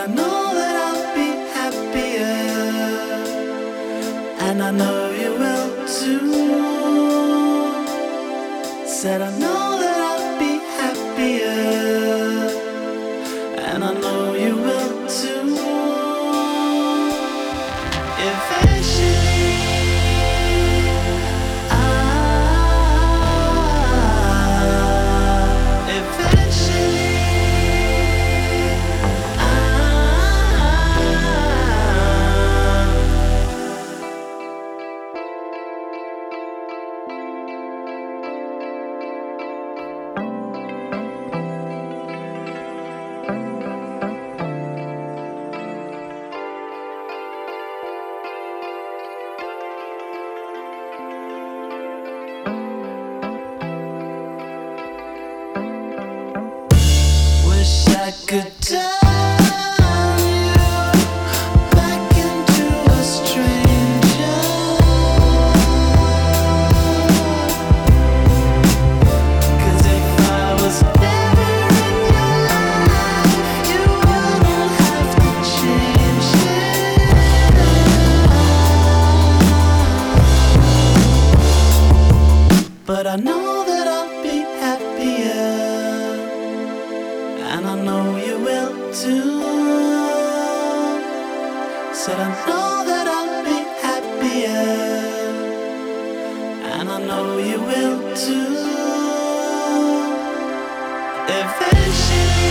I know that I'll be happier, and I know you will too. Said I know that I'll be happier, and I know you will too. Eventually, eventually, wish I could turn you back into a stranger. 'Cause if I was never in your life, you wouldn't have to change it. But I know that I'll be happier, and I know you will too. Said I know that I'll be happier, and I know you will too. Eventually,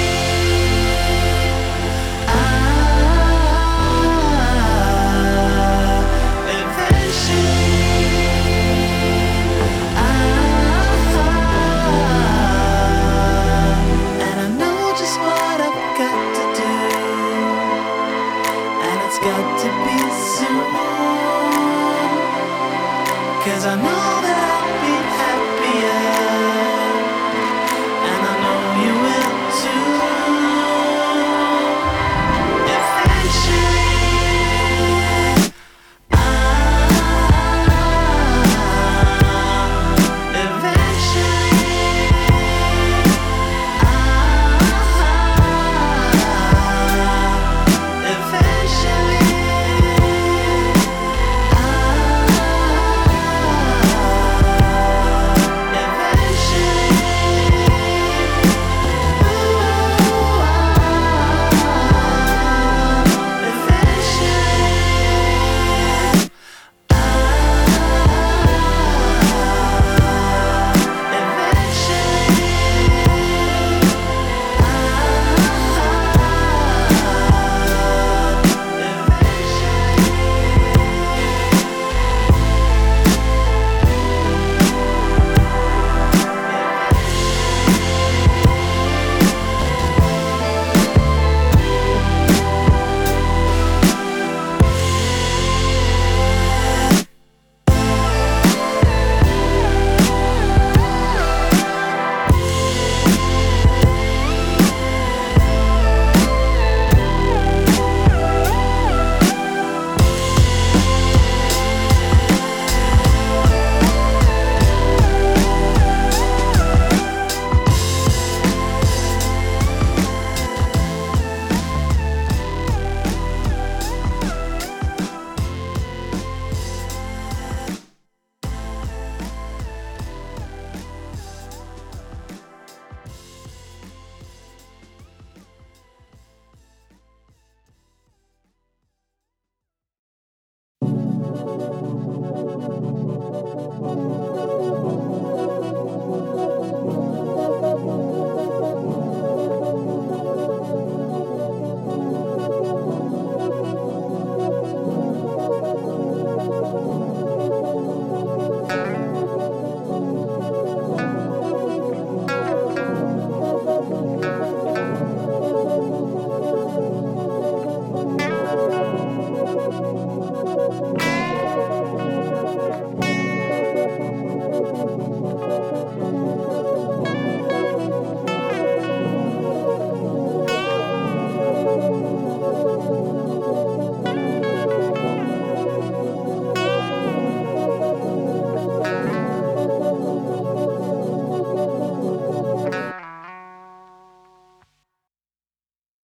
and I know just what I've got to do, and it's got to be soon. 'Cause I know that